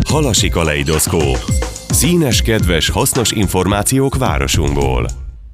Halasi kaleidoszkóp. Színes, kedves, hasznos információk városunkból.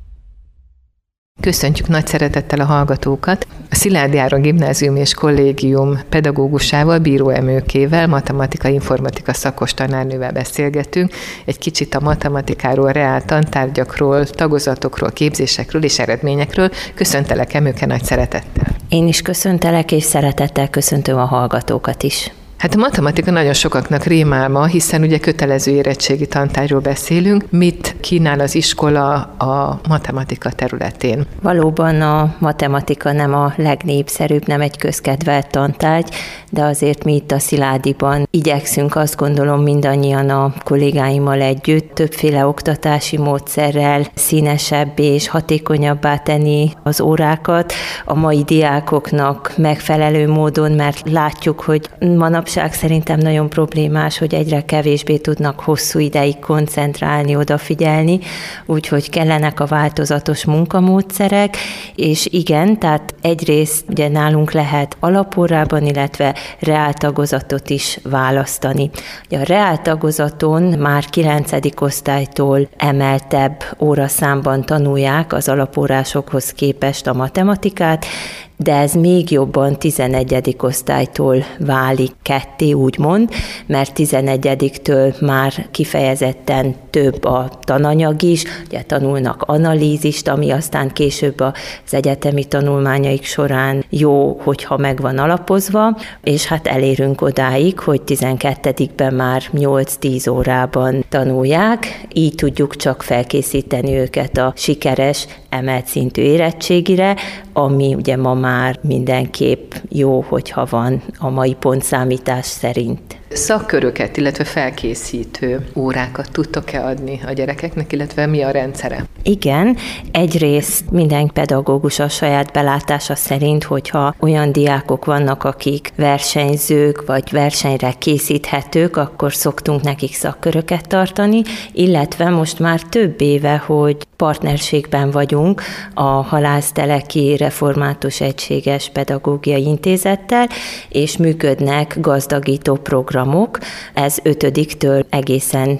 Köszöntjük nagy szeretettel a hallgatókat. A Szilády Áron Gimnázium és Kollégium pedagógusával, Bíró Emőkével, matematika-informatika szakos tanárnővel beszélgetünk. Egy kicsit a matematikáról, reál tantárgyakról, tagozatokról, képzésekről és eredményekről. Köszöntelek, Emőke, nagy szeretettel. Én is köszöntelek, és szeretettel köszöntöm a hallgatókat is. Hát a matematika nagyon sokaknak rémálma, hiszen ugye kötelező érettségi tantárgyról beszélünk. Mit kínál az iskola a matematika területén? Valóban a matematika nem a legnépszerűbb, nem egy közkedvelt tantárgy, de azért mi itt a Sziládyban igyekszünk, azt gondolom, mindannyian a kollégáimmal együtt többféle oktatási módszerrel színesebbé és hatékonyabbá tenni az órákat a mai diákoknak megfelelő módon, mert látjuk, hogy manapság szerintem nagyon problémás, hogy egyre kevésbé tudnak hosszú ideig koncentrálni, odafigyelni, úgyhogy kellenek a változatos munkamódszerek, és igen, tehát egyrészt ugye nálunk lehet alapórában, illetve reáltagozatot is választani. Ugye a reáltagozaton már 9. osztálytól emeltebb óraszámban tanulják az alapórásokhoz képest a matematikát, de ez még jobban 11. osztálytól válik ketté, úgymond, mert 11-től már kifejezetten több a tananyag is, ugye tanulnak analízist, ami aztán később az egyetemi tanulmányaik során jó, hogyha meg van alapozva, és hát elérünk odáig, hogy 12-ben már 8-10 órában tanulják, így tudjuk csak felkészíteni őket a sikeres, emelt szintű érettségire, ami ugye ma már mindenképp jó, hogyha van a mai pontszámítás szerint. Szakköröket, illetve felkészítő órákat tudtok-e adni a gyerekeknek, illetve mi a rendszere? Igen, egyrészt minden pedagógus a saját belátása szerint, hogyha olyan diákok vannak, akik versenyzők vagy versenyre készíthetők, akkor szoktunk nekik szakköröket tartani, illetve most már több éve, hogy partnerségben vagyunk a Halászteleki Református Egységes Pedagógiai Intézettel, és működnek gazdagító programok, ez 5-től egészen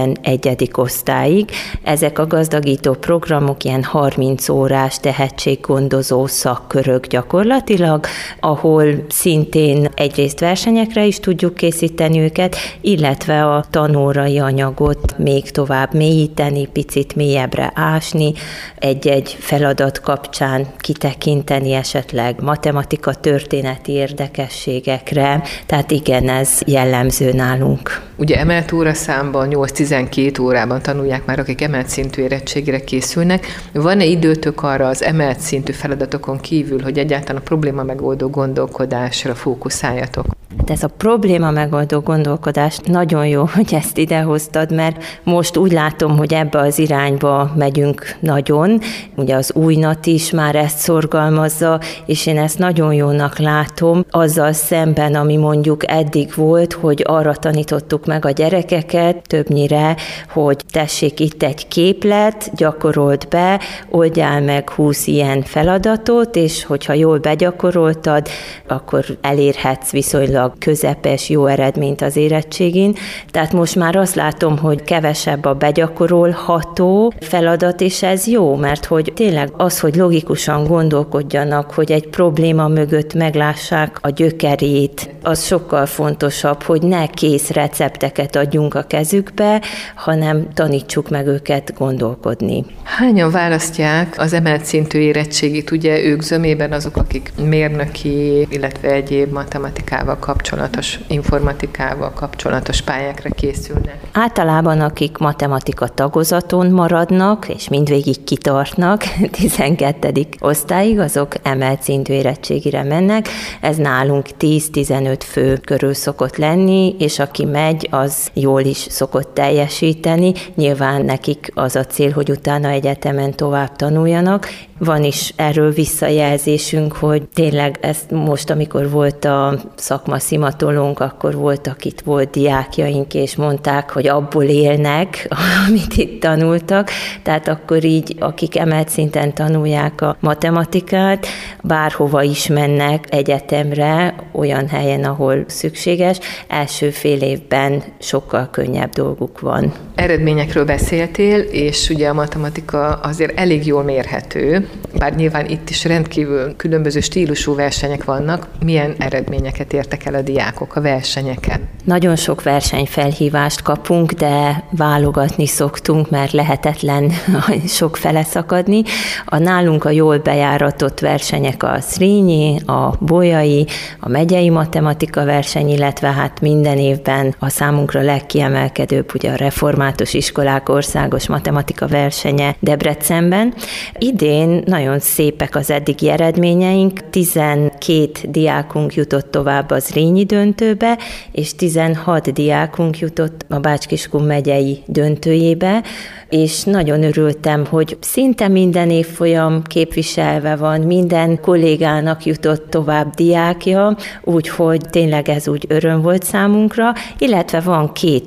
11. osztályig. Ezek a gazdagító programok ilyen 30 órás tehetséggondozó szakkörök gyakorlatilag, ahol szintén egyrészt versenyekre is tudjuk készíteni őket, illetve a tanórai anyagot még tovább mélyíteni, picit mélyebbre ásni, egy-egy feladat kapcsán kitekinteni esetleg matematika történeti érdekességekre, tehát igen, ez jellemző nálunk. Ugye emelt óraszámban 8-12 órában tanulják már, akik emelt szintű érettségire készülnek. Van-e időtök arra az emelt szintű feladatokon kívül, hogy egyáltalán a probléma megoldó gondolkodásra fókuszáljatok? Ez a probléma megoldó gondolkodás nagyon jó, hogy ezt idehoztad, mert most úgy látom, hogy ebbe az irányba megyünk nagyon. Ugye az újnat is már ezt szorgalmazza, és én ezt nagyon jónak látom, azzal szemben, ami mondjuk eddig volt, hogy arra tanítottuk meg a gyerekeket többnyire, hogy tessék, itt egy képlet, gyakorold be, oldjál meg 20 ilyen feladatot, és hogyha jól begyakoroltad, akkor elérhetsz viszonylag közepes, jó eredményt az érettségén. Tehát most már azt látom, hogy kevesebb a begyakorolható feladat, és ez jó, mert hogy tényleg az, hogy logikusan gondolkodjanak, hogy egy probléma mögött meglássák a gyökerét, az sokkal fontosabb, hogy ne kész recepteket adjunk a kezükbe, hanem tanítsuk meg őket gondolkodni. Hányan választják az emelt szintű érettségit? Ugye ők zömében azok, akik mérnöki, illetve egyéb matematikával kapcsolatos, informatikával kapcsolatos pályákra készülnek. Általában akik matematika tagozaton maradnak, és mindvégig kitartnak 12. osztályig, azok emelt szintű érettségire mennek. Ez nálunk 10-15 fő körül szokott lenni, és aki megy, az jól is szokott teljesíteni. Nyilván nekik az a cél, hogy utána egyetemen tovább tanuljanak. Van is erről visszajelzésünk, hogy tényleg ezt most, amikor volt a szakmai a szimatolónk, akkor volt diákjaink, és mondták, hogy abból élnek, amit itt tanultak. Tehát akkor így, akik emelt szinten tanulják a matematikát, bárhova is mennek egyetemre, olyan helyen, ahol szükséges, első fél évben sokkal könnyebb dolguk van. Eredményekről beszéltél, és ugye a matematika azért elég jól mérhető, bár nyilván itt is rendkívül különböző stílusú versenyek vannak. Milyen eredményeket értek el a diákok a versenyeken? Nagyon sok versenyfelhívást kapunk, de válogatni szoktunk, mert lehetetlen sok fele szakadni. Nálunk a jól bejáratott versenyek a Zrínyi, a Bolyai, a megyei matematika verseny, illetve hát minden évben a számunkra legkiemelkedőbb ugye a református iskolák országos matematika versenye Debrecenben. Idén nagyon szépek az eddigi eredményeink, 12 diákunk jutott tovább az Zrínyi döntőbe, és 16 diákunk jutott a Bács-Kiskun megyei döntőjébe, és nagyon örültem, hogy szinte minden évfolyam képviselve van, minden kollégának jutott tovább diákja, úgyhogy tényleg ez úgy öröm volt számunkra, illetve van 2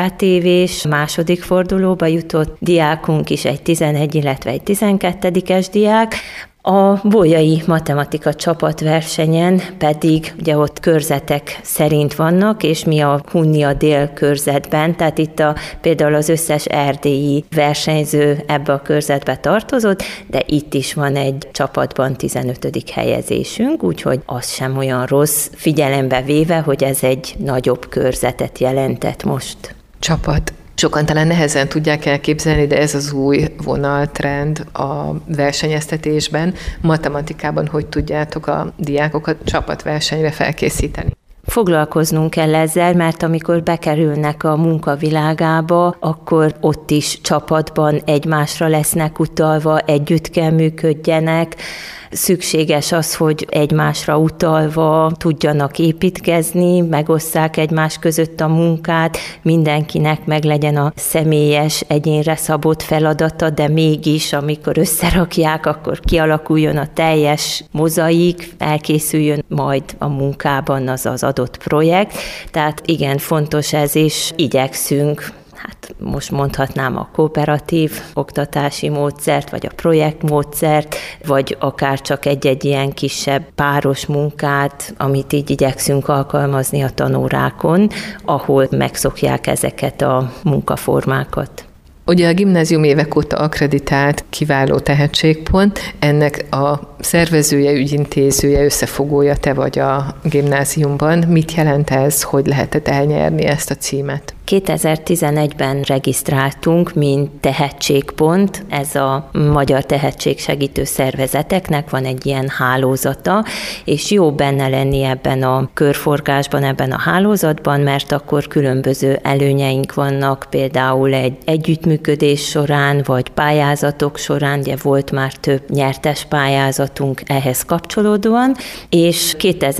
OKTV-s második fordulóba jutott diákunk is, egy 11, illetve egy 12-es diák. A bolyai matematika csapatversenyen pedig ugye ott körzetek szerint vannak, és mi a Hunnia dél körzetben, tehát itt például az összes erdélyi versenyző ebbe a körzetbe tartozott, de itt is van egy csapatban 15. helyezésünk, úgyhogy az sem olyan rossz, figyelembe véve, hogy ez egy nagyobb körzetet jelentett most. Csapat. Sokan talán nehezen tudják elképzelni, de ez az új vonaltrend a versenyeztetésben. Matematikában hogy tudjátok a diákokat csapatversenyre felkészíteni? Foglalkoznunk kell ezzel, mert amikor bekerülnek a munkavilágába, akkor ott is csapatban egymásra lesznek utalva, együtt kell működjenek. Szükséges az, hogy egymásra utalva tudjanak építkezni, megosszák egymás között a munkát, mindenkinek meglegyen a személyes, egyénre szabott feladata, de mégis, amikor összerakják, akkor kialakuljon a teljes mozaik, elkészüljön majd a munkában az adott projekt. Tehát igen, fontos ez, és igyekszünk. Hát most mondhatnám a kooperatív oktatási módszert, vagy a projektmódszert, vagy akár csak egy-egy ilyen kisebb páros munkát, amit így igyekszünk alkalmazni a tanórákon, ahol megszokják ezeket a munkaformákat. Ugye a gimnázium évek óta akkreditált kiváló tehetségpont, ennek a szervezője, ügyintézője, összefogója te vagy a gimnáziumban. Mit jelent ez, hogy lehetett elnyerni ezt a címet? 2011-ben regisztráltunk, mint tehetségpont, ez a Magyar Tehetségsegítő Szervezeteknek van egy ilyen hálózata, és jó benne lenni ebben a körforgásban, ebben a hálózatban, mert akkor különböző előnyeink vannak, például egy együttműködés során, vagy pályázatok során, ugye volt már több nyertes pályázatunk ehhez kapcsolódóan, és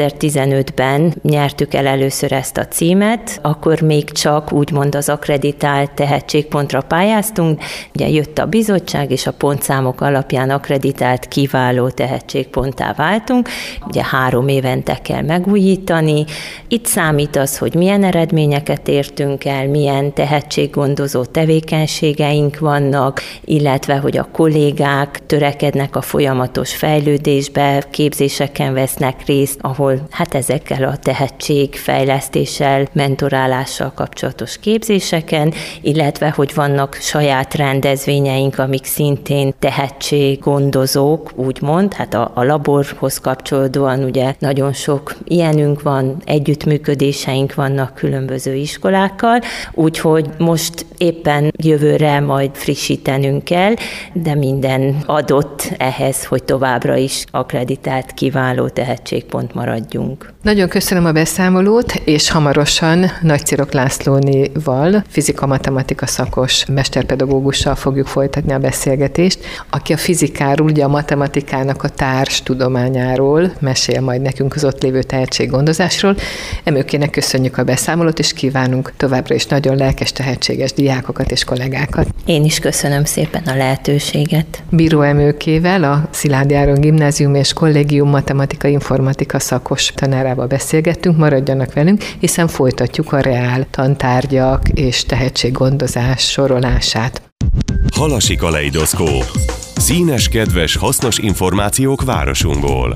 2015-ben nyertük el először ezt a címet, akkor még csak úgymond az akkreditált tehetségpontra pályáztunk. Ugye jött a bizottság, és a pontszámok alapján akkreditált kiváló tehetségponttá váltunk. Ugye 3 évente kell megújítani. Itt számít az, hogy milyen eredményeket értünk el, milyen tehetséggondozó tevékenységeink vannak, illetve hogy a kollégák törekednek a folyamatos fejlődésbe, képzéseken vesznek részt, ahol hát ezekkel a tehetségfejlesztéssel, mentorálással kapcsolatos képzéseken, illetve hogy vannak saját rendezvényeink, amik szintén tehetséggondozók, úgymond, hát a laborhoz kapcsolódóan ugye nagyon sok ilyenünk van, együttműködéseink vannak különböző iskolákkal, úgyhogy most éppen jövőre majd frissítenünk kell, de minden adott ehhez, hogy továbbra is akkreditált kiváló tehetségpont maradjunk. Nagyon köszönöm a beszámolót, és hamarosan Nagycirok Lászlóné Lászlónéval, fizika-matematika szakos mesterpedagógussal fogjuk folytatni a beszélgetést, aki a fizikáról, ugye a matematikának a társ tudományáról mesél majd nekünk az ott lévő tehetséggondozásról. Emőkének köszönjük a beszámolót, és kívánunk továbbra is nagyon lelkes, tehetséges diákokat és kollégákat. Én is köszönöm szépen a lehetőséget. Bíró Emőkével, a Szilády Áron Gimnázium és Kollégium matematika-informatika szakos tanárával beszélgettünk, maradjanak velünk, hiszen folytatjuk a reál tantárgyak és tehetséggondozás sorolását. Halasi kaleidoszkóp. Színes, kedves, hasznos információk városunkból.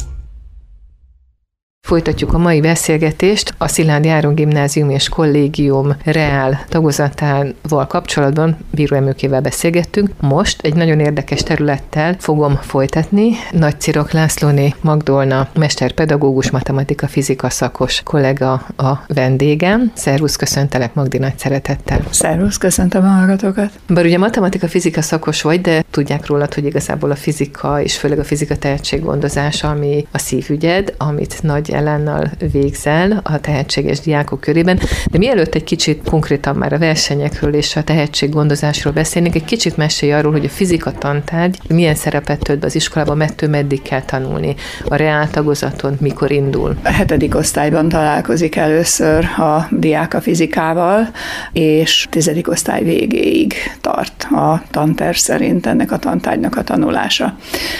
Folytatjuk a mai beszélgetést a Szilády Áron Gimnázium és Kollégium reál tagozatával kapcsolatban Bíró Emőkével beszélgettünk. Most egy nagyon érdekes területtel fogom folytatni. Nagy Cirok Lászlóné Magdolna, mesterpedagógus, matematika-fizika szakos kollega a vendégem. Szervusz, köszöntelek, Magdi, nagy szeretettel. Szervusz, köszöntöm a hallgatókat. Bár ugye matematika-fizika szakos vagy, de tudják rólad, hogy igazából a fizika, és főleg a fizika tehetséggondozás, ami a szívügyed, amit Nagy Ellennal végzel a tehetséges diákok körében. De mielőtt egy kicsit konkrétan már a versenyekről és a tehetséggondozásról beszélnénk, egy kicsit mesélj arról, hogy a fizika tantárgy milyen szerepet tölt be az iskolában, mettől meddig kell tanulni, a reál tagozaton mikor indul. A 7. osztályban találkozik először a diák a fizikával, és 10. osztály végéig tart a tanterv szerint ennek a tantárgynak a tanulása.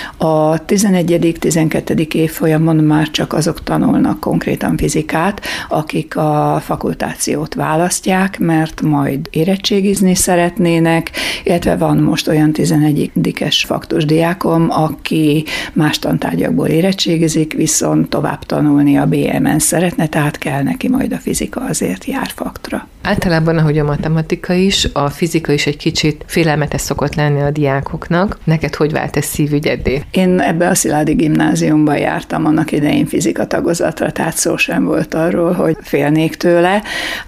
A 11., 12. évfolyamon már csak azok tanulnak konkrétan fizikát, akik a fakultációt választják, mert majd érettségizni szeretnének, illetve van most olyan 11-es faktus diákom, aki más tantárgyakból érettségizik, viszont tovább tanulni a BM-en szeretne, tehát kell neki majd a fizika, azért jár faktra. Általában, ahogy a matematika is, a fizika is egy kicsit félelmetes szokott lenni a diákoknak. Neked hogy vált ez szívügyeddé? Én ebbe a Szilády gimnáziumban jártam annak idején fizika tagozatra, tehát szó sem volt arról, hogy félnék tőle.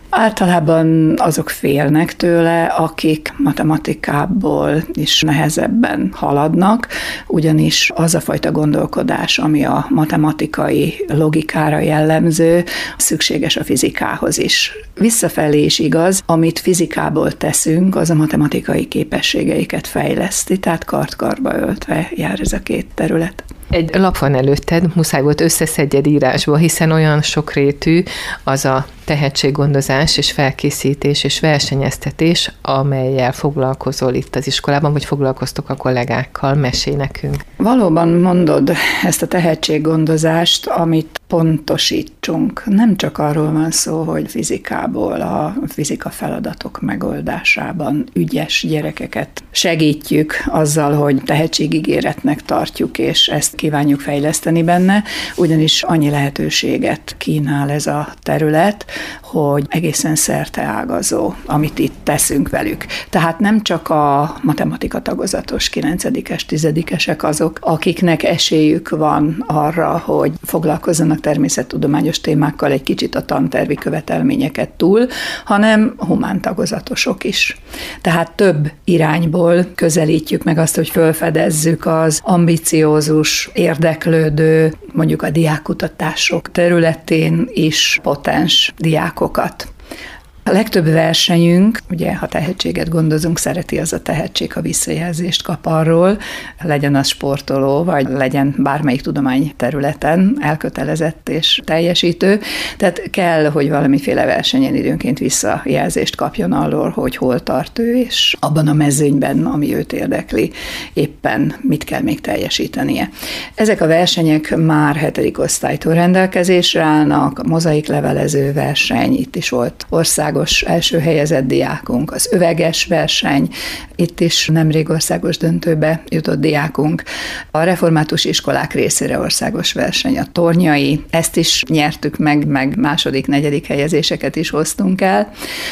Általában azok félnek tőle, akik matematikából is nehezebben haladnak, ugyanis az a fajta gondolkodás, ami a matematikai logikára jellemző, szükséges a fizikához is. Visszafelé is igaz, amit fizikából teszünk, az a matematikai képességeiket fejleszti, tehát kart-karba öltve jár ez a két terület. Egy lap van előtted, muszáj volt összeszedjed írásba, hiszen olyan sokrétű az a tehetséggondozás és felkészítés és versenyeztetés, amellyel foglalkozol itt az iskolában, vagy foglalkoztok a kollégákkal, mesélj nekünk. Valóban mondod ezt a tehetséggondozást, amit pontosítsunk. Nem csak arról van szó, hogy fizikából a fizika feladatok megoldásában ügyes gyerekeket segítjük azzal, hogy tehetségígéretnek tartjuk, és ezt kívánjuk fejleszteni benne, ugyanis annyi lehetőséget kínál ez a terület, hogy egészen szerteágazó, amit itt teszünk velük. Tehát nem csak a matematika tagozatos 9-es, 10-esek azok, akiknek esélyük van arra, hogy foglalkozzanak természettudományos témákkal egy kicsit a tantervi követelményeket túl, hanem humántagozatosok is. Tehát több irányból közelítjük meg azt, hogy felfedezzük az ambiciózus, érdeklődő, mondjuk a diákkutatások területén is potens diákokat. A legtöbb versenyünk, ugye ha tehetséget gondozunk, szereti az a tehetség, ha visszajelzést kap arról, legyen az sportoló, vagy legyen bármelyik tudományterületen elkötelezett és teljesítő. Tehát kell, hogy valamiféle versenyen időnként visszajelzést kapjon arról, hogy hol tart ő, és abban a mezőnyben, ami őt érdekli, éppen mit kell még teljesítenie. Ezek a versenyek már 7. osztálytól rendelkezésre állnak, a mozaiklevelező verseny, itt is volt országos első helyezett diákunk, az öveges verseny, itt is nemrég országos döntőbe jutott diákunk, a református iskolák részére országos verseny, a tornyai, ezt is nyertük meg második, negyedik helyezéseket is hoztunk el.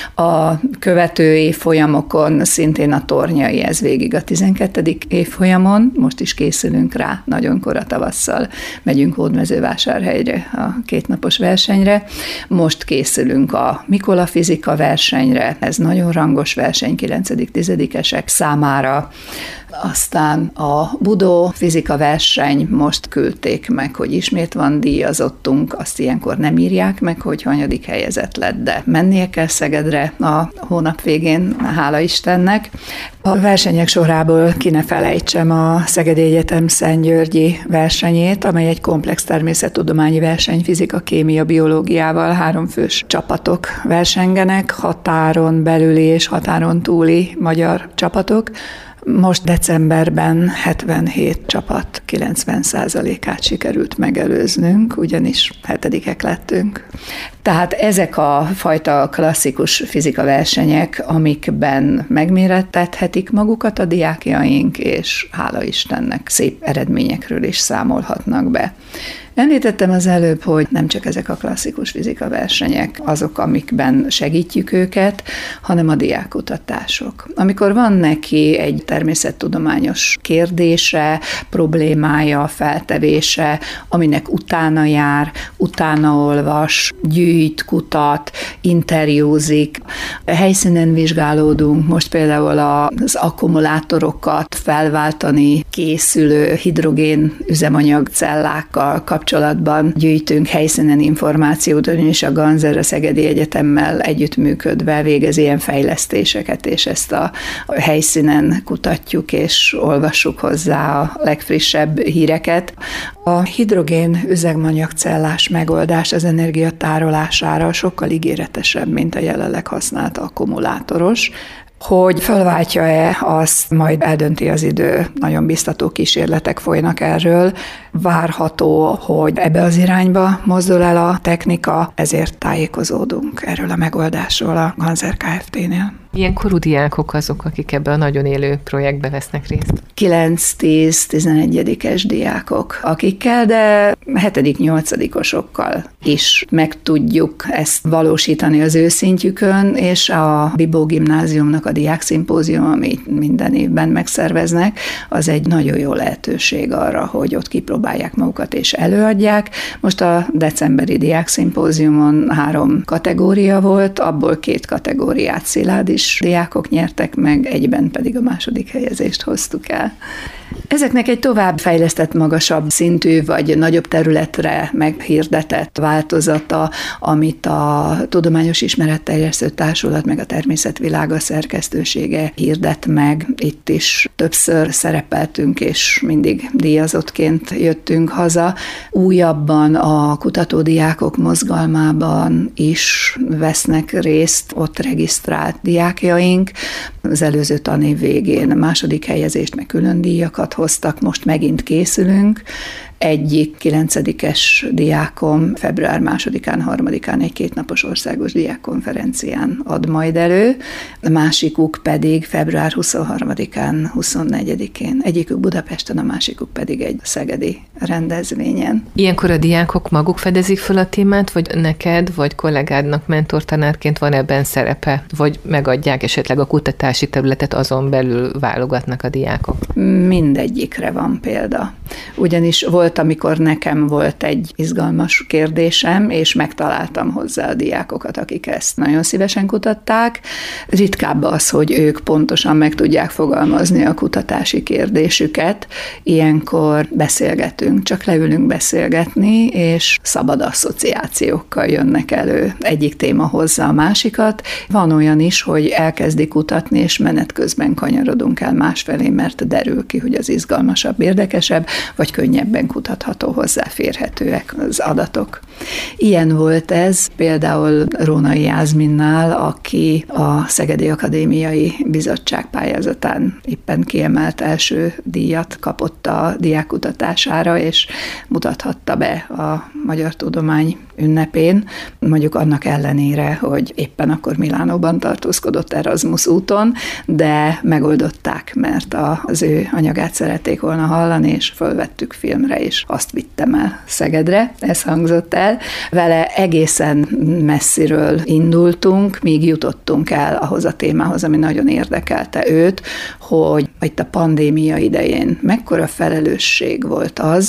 A követő évfolyamokon szintén a tornyai, ez végig a 12. évfolyamon, most is készülünk rá, nagyon kora tavasszal megyünk Hódmezővásárhelyre a 2 napos versenyre. Most készülünk a Mikola fizika versenyre, ez nagyon rangos verseny 9.-10-esek számára. Aztán a Budó fizika verseny most küldték meg, hogy ismét van díjazottunk, azt ilyenkor nem írják meg, hogy hanyadik helyezett lett, de mennie kell Szegedre a hónap végén, hála Istennek. A versenyek sorából ki ne felejtsem a Szegedi Egyetem Szentgyörgyi versenyét, amely egy komplex természettudományi verseny, fizika, kémia, biológiával 3 fős csapatok versengenek, határon belüli és határon túli magyar csapatok. Most decemberben 77 csapat 90%-át sikerült megelőznünk, ugyanis 7-ek lettünk. Tehát ezek a fajta klasszikus fizika versenyek, amikben megmérettethetik magukat a diákjaink, és hála Istennek szép eredményekről is számolhatnak be. Említettem az előbb, hogy nem csak ezek a klasszikus fizika versenyek azok, amikben segítjük őket, hanem a diákkutatások. Amikor van neki egy természettudományos kérdése, problémája, feltevése, aminek utána jár, utána olvas, gyűjt, kutat, interjúzik, helyszínen vizsgálódunk, most például az akkumulátorokat felváltani készülő hidrogén üzemanyag cellákkal kapcsolatban gyűjtünk helyszínen információt, és a Ganser a Szegedi Egyetemmel együttműködve végez ilyen fejlesztéseket, és ezt a helyszínen kutatjuk, és olvassuk hozzá a legfrissebb híreket. A hidrogén üzemanyagcellás megoldás az energia tárolására sokkal ígéretesebb, mint a jelenleg használt akkumulátoros. Hogy felváltja-e, azt majd eldönti az idő. Nagyon biztató kísérletek folynak erről. Várható, hogy ebbe az irányba mozdul el a technika, ezért tájékozódunk erről a megoldásról a Ganser Kft-nél. Milyen korú diákok azok, akik ebbe a nagyon élő projektbe vesznek részt? 9-10-11-es diákok, akikkel, de 7.-8-osokkal is meg tudjuk ezt valósítani az ő szintjükön, és a Bibó Gimnáziumnak a diákszimpózium, amit minden évben megszerveznek, az egy nagyon jó lehetőség arra, hogy ott kipróbálják magukat és előadják. Most a decemberi diákszimpóziumon 3 kategória volt, abból 2 kategóriát Szilád is diákok nyertek meg, egyben pedig a 2. helyezést hoztuk el. Ezeknek egy tovább fejlesztett, magasabb szintű vagy nagyobb területre meghirdetett változata, amit a Tudományos Ismeretterjesztő Társulat meg a Természetvilága szerkesztősége hirdet meg. Itt is többször szerepeltünk, és mindig díjazottként jöttünk haza. Újabban a kutatódiákok mozgalmában is vesznek részt ott regisztrált diákjaink. Az előző tanév végén 2. helyezést, meg külön díjakat hoztak, most megint készülünk. Egyik 9-es diákom február 2-án, 3-án egy 2 napos országos diákkonferencián ad majd elő, a másikuk pedig február 23-án, 24-én. Egyikük Budapesten, a másikuk pedig egy szegedi rendezvényen. Ilyenkor a diákok maguk fedezik fel a témát, vagy neked, vagy kollégádnak mentortanárként van ebben szerepe, vagy megadják esetleg a kutatási területet, azon belül válogatnak a diákok? Mindegyikre van példa. Ugyanis volt, amikor nekem volt egy izgalmas kérdésem, és megtaláltam hozzá a diákokat, akik ezt nagyon szívesen kutatták. Ritkább az, hogy ők pontosan meg tudják fogalmazni a kutatási kérdésüket. Ilyenkor beszélgetünk, csak leülünk beszélgetni, és szabad asszociációkkal jönnek elő. Egyik téma hozza a másikat. Van olyan is, hogy elkezdi kutatni, és menet közben kanyarodunk el másfelé, mert derül ki, hogy az izgalmasabb, érdekesebb, vagy könnyebben kutatható, hozzáférhetőek az adatok. Ilyen volt ez például Rónai Jászminnál, aki a Szegedi Akadémiai Bizottság pályázatán éppen kiemelt első díjat kapott a diákkutatására, és mutathatta be a Magyar Tudomány ünnepén, mondjuk annak ellenére, hogy éppen akkor Milánóban tartózkodott Erasmus úton, de megoldották, mert az ő anyagát szerették volna hallani, és fölvettük filmre, és azt vittem el Szegedre, ez hangzott el. Vele egészen messziről indultunk, míg jutottunk el ahhoz a témához, ami nagyon érdekelte őt, hogy itt a pandémia idején mekkora felelősség volt az,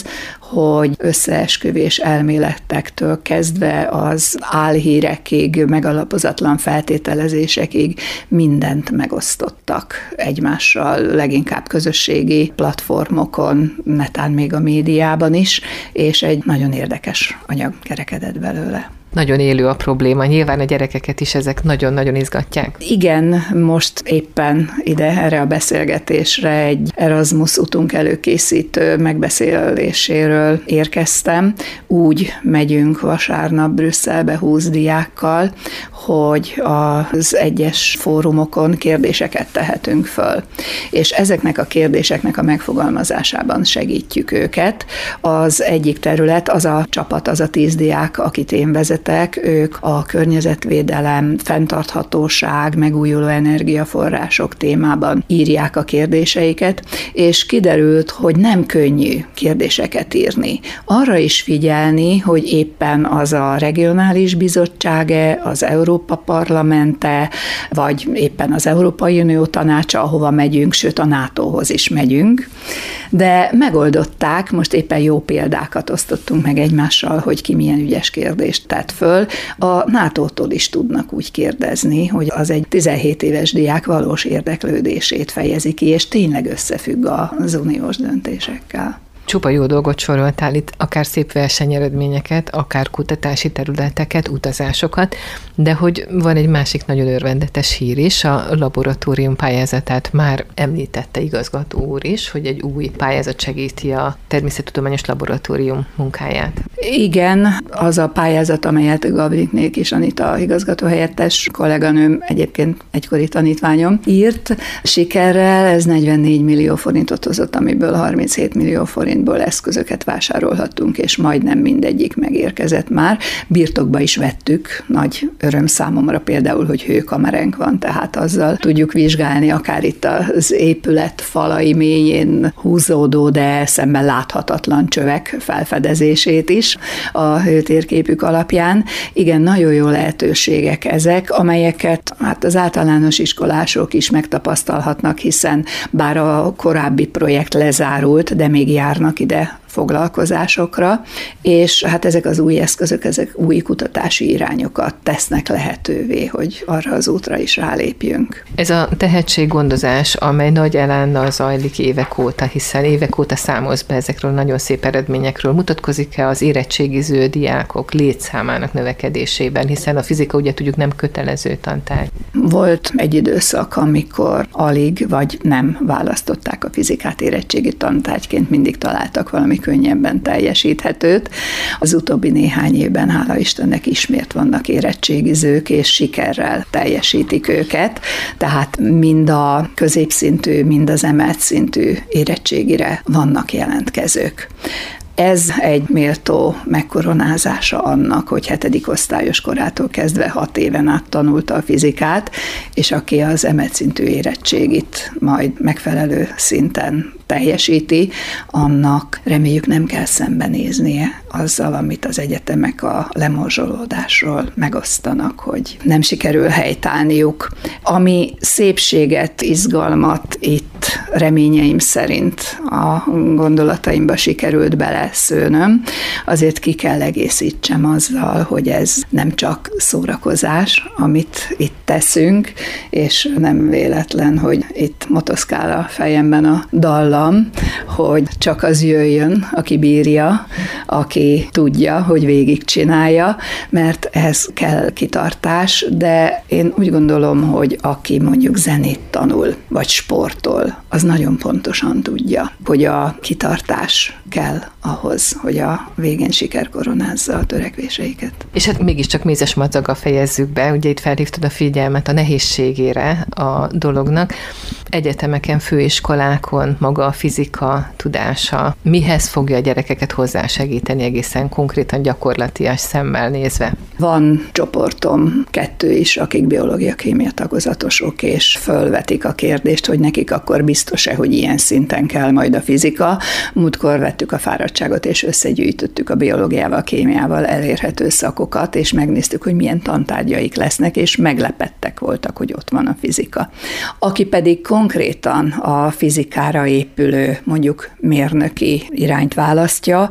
hogy összeesküvés elméletektől kezdve az álhírekig, megalapozatlan feltételezésekig mindent megosztottak egymással, leginkább közösségi platformokon, netán még a médiában is, és egy nagyon érdekes anyag kerekedett belőle. Nagyon élő a probléma. Nyilván a gyerekeket is ezek nagyon-nagyon izgatják. Igen, most éppen ide erre a beszélgetésre egy Erasmus utunk előkészítő megbeszéléséről érkeztem. Úgy megyünk vasárnap Brüsszelbe 20 diákkal, hogy az egyes fórumokon kérdéseket tehetünk föl. És ezeknek a kérdéseknek a megfogalmazásában segítjük őket. Az egyik terület, az a csapat, az a 10 diák, akit én vezetek, ők a környezetvédelem, fenntarthatóság, megújuló energiaforrások témában írják a kérdéseiket, és kiderült, hogy nem könnyű kérdéseket írni. Arra is figyelni, hogy éppen az a regionális bizottsága, az Európa Parlamente, vagy éppen az Európai Unió tanácsa, ahova megyünk, sőt a NATO-hoz is megyünk, de megoldották, most éppen jó példákat osztottunk meg egymással, hogy ki milyen ügyes kérdést tett föl. A NATO-tól is tudnak úgy kérdezni, hogy az egy 17 éves diák valós érdeklődését fejezi ki, és tényleg összefügg az uniós döntésekkel. Csupa jó dolgot soroltál itt, akár szép versenyeredményeket, akár kutatási területeket, utazásokat, de hogy van egy másik nagyon örvendetes hír is, a laboratórium pályázatát már említette igazgató úr is, hogy egy új pályázat segíti a természettudományos laboratórium munkáját. Igen, az a pályázat, amelyet Gavrinknék és Anita igazgatóhelyettes kolléganőm, egyébként egykori tanítványom írt, sikerrel ez 44 millió forintot hozott, amiből 37 millió forintból eszközöket vásárolhattunk, és majdnem mindegyik megérkezett már. Birtokba is vettük, nagy öröm számomra például, hogy hőkameránk van, tehát azzal tudjuk vizsgálni akár itt az épület falai mélyén húzódó, de szemben láthatatlan csövek felfedezését is a hőtérképük alapján. Igen, nagyon jó lehetőségek ezek, amelyeket hát az általános iskolások is megtapasztalhatnak, hiszen bár a korábbi projekt lezárult, de még járnak ide foglalkozásokra, és hát ezek az új eszközök, ezek új kutatási irányokat tesznek lehetővé, hogy arra az útra is rálépjünk. Ez a tehetséggondozás, amely nagy elánnal zajlik évek óta, hiszen évek óta számolsz be ezekről nagyon szép eredményekről, mutatkozik-e az érettségiző diákok létszámának növekedésében, hiszen a fizika ugye tudjuk nem kötelező tantárgy. Volt egy időszak, amikor alig vagy nem választották a fizikát érettségi tantárgyként, mindig találtak valami könnyebben teljesíthetőt. Az utóbbi néhány évben, hála Istennek, ismét vannak érettségizők, és sikerrel teljesítik őket, tehát mind a középszintű, mind az emelt szintű érettségire vannak jelentkezők. Ez egy méltó megkoronázása annak, hogy 7. osztályos korától kezdve 6 éven át tanulta a fizikát, és aki az emelt szintű érettségit majd megfelelő szinten teljesíti, annak reméljük nem kell szembenéznie azzal, amit az egyetemek a lemorzsolódásról megosztanak, hogy nem sikerül helytállniuk. Ami szépséget, izgalmat itt reményeim szerint a gondolataimba sikerült beleszőnöm, azért ki kell egészítsem azzal, hogy ez nem csak szórakozás, amit itt teszünk, és nem véletlen, hogy itt motoszkál a fejemben a dallam, hogy csak az jöjjön, aki bírja, aki tudja, hogy végigcsinálja, mert ehhez kell kitartás, de én úgy gondolom, hogy aki mondjuk zenét tanul, vagy sportol, az nagyon pontosan tudja, hogy a kitartás kell ahhoz, hogy a végén siker koronázza a törekvéseiket. És hát mégiscsak mézes madzaga fejezzük be, ugye itt felhívtad a figyelmet a nehézségére a dolognak. Egyetemeken, főiskolákon maga a fizika tudása mihez fogja a gyerekeket hozzásegíteni egészen konkrétan gyakorlatias szemmel nézve? Van csoportom 2 is, akik biológia-kémia tagozatosok, és fölvetik a kérdést, hogy nekik akkor biztos-e, hogy ilyen szinten kell majd a fizika. Múltkor vettük a fáradtságot, és összegyűjtöttük a biológiával, kémiával elérhető szakokat, és megnéztük, hogy milyen tantárgyaik lesznek, és meglepettek voltak, hogy ott van a fizika. Aki pedig konkrétan a fizikára épülő, mondjuk mérnöki irányt választja,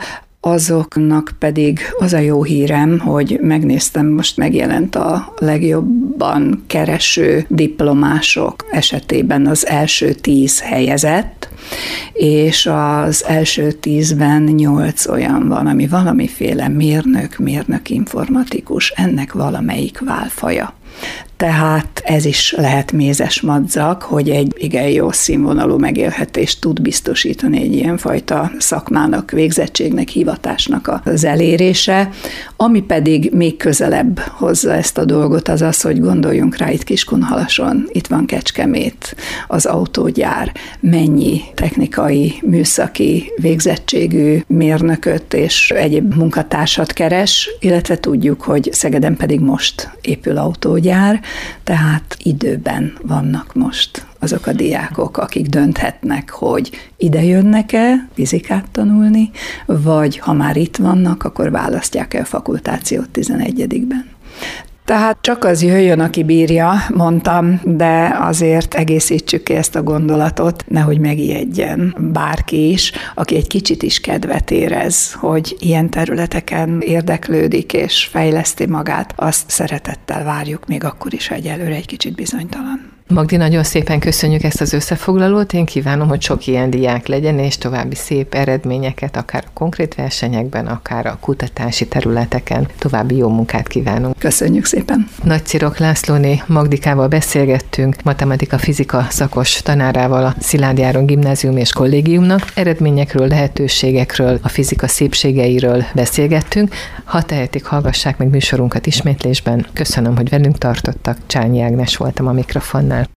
azoknak pedig az a jó hírem, hogy megnéztem, most megjelent a legjobban kereső diplomások esetében az első 10 helyezett, és az első 10-ben 8 olyan van, ami valamiféle mérnök informatikus, ennek valamelyik válfaja. Tehát ez is lehet mézes madzag, hogy egy igen jó színvonalú megélhetést tud biztosítani egy ilyenfajta szakmának, végzettségnek, hivatásnak az elérése. Ami pedig még közelebb hozza ezt a dolgot, az az, hogy gondoljunk rá itt Kiskunhalason, itt van Kecskemét, az autógyár, mennyi technikai, műszaki végzettségű mérnököt és egyéb munkatársat keres, illetve tudjuk, hogy Szegeden pedig most épül autógyár, tehát időben vannak most azok a diákok, akik dönthetnek, hogy ide jönnek-e fizikát tanulni, vagy ha már itt vannak, akkor választják-e a fakultációt 11-ben. Tehát csak az jöjjön, aki bírja, mondtam, de azért egészítsük ki ezt a gondolatot, nehogy megijedjen bárki is, aki egy kicsit is kedvet érez, hogy ilyen területeken érdeklődik és fejleszti magát, azt szeretettel várjuk, még akkor is, ha egyelőre egy kicsit bizonytalan. Magdi, nagyon szépen köszönjük ezt az összefoglalót. Én kívánom, hogy sok ilyen diák legyen, és további szép eredményeket, akár a konkrét versenyekben, akár a kutatási területeken. További jó munkát kívánunk. Köszönjük szépen. Nagy Cirok Lászlóné Magdikával beszélgettünk, matematika-fizika szakos tanárával a Szilády Áron Gimnázium és Kollégiumnak. Eredményekről, lehetőségekről, a fizika szépségeiről beszélgettünk. Ha tehetik, hallgassák meg műsorunkat ismétlésben. Köszönöm, hogy velünk tartottak. Csányi Ágnes voltam a mikrofonnál.